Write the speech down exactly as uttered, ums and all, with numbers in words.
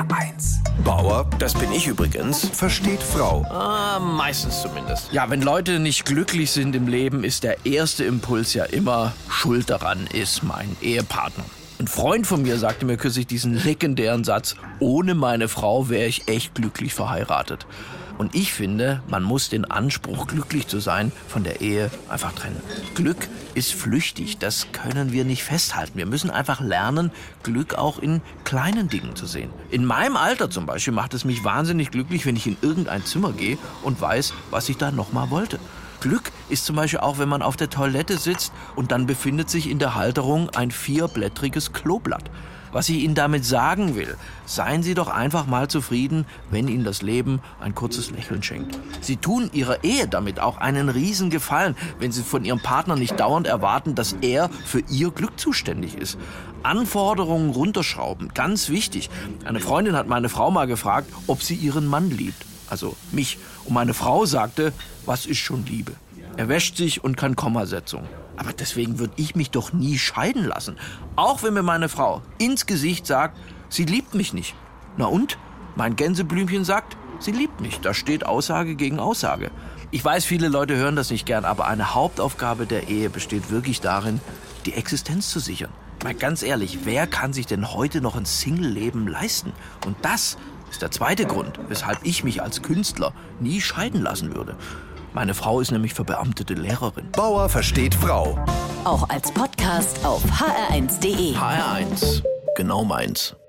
eins. Bauer Das bin ich übrigens. versteht Frau. Ah, meistens zumindest. Ja, wenn Leute nicht glücklich sind im Leben, ist der erste Impuls ja immer, schuld daran ist mein Ehepartner. Ein Freund von mir sagte mir kürzlich diesen legendären Satz, ohne meine Frau wäre ich echt glücklich verheiratet. Und ich finde, man muss den Anspruch, glücklich zu sein, von der Ehe einfach trennen. Glück ist flüchtig, das können wir nicht festhalten. Wir müssen einfach lernen, Glück auch in kleinen Dingen zu sehen. In meinem Alter zum Beispiel macht es mich wahnsinnig glücklich, wenn ich in irgendein Zimmer gehe und weiß, was ich da nochmal wollte. Glück ist zum Beispiel auch, wenn man auf der Toilette sitzt und dann befindet sich in der Halterung ein vierblättriges Kloblatt. Was ich Ihnen damit sagen will, seien Sie doch einfach mal zufrieden, wenn Ihnen das Leben ein kurzes Lächeln schenkt. Sie tun Ihrer Ehe damit auch einen Riesengefallen, wenn Sie von Ihrem Partner nicht dauernd erwarten, dass er für Ihr Glück zuständig ist. Anforderungen runterschrauben, ganz wichtig. Eine Freundin hat meine Frau mal gefragt, ob sie ihren Mann liebt. Also mich. Und meine Frau sagte, was ist schon Liebe? Er wäscht sich und kann Kommasetzung. Aber deswegen würde ich mich doch nie scheiden lassen. Auch wenn mir meine Frau ins Gesicht sagt, sie liebt mich nicht. Na und? Mein Gänseblümchen sagt, sie liebt mich. Da steht Aussage gegen Aussage. Ich weiß, viele Leute hören das nicht gern, aber eine Hauptaufgabe der Ehe besteht wirklich darin, die Existenz zu sichern. Mal ganz ehrlich, wer kann sich denn heute noch ein Single-Leben leisten? Und das ist der zweite Grund, weshalb ich mich als Künstler nie scheiden lassen würde. Meine Frau ist nämlich verbeamtete Lehrerin. Bauer versteht Frau. Auch als Podcast auf h r eins punkt d e. H R eins. Genau meins.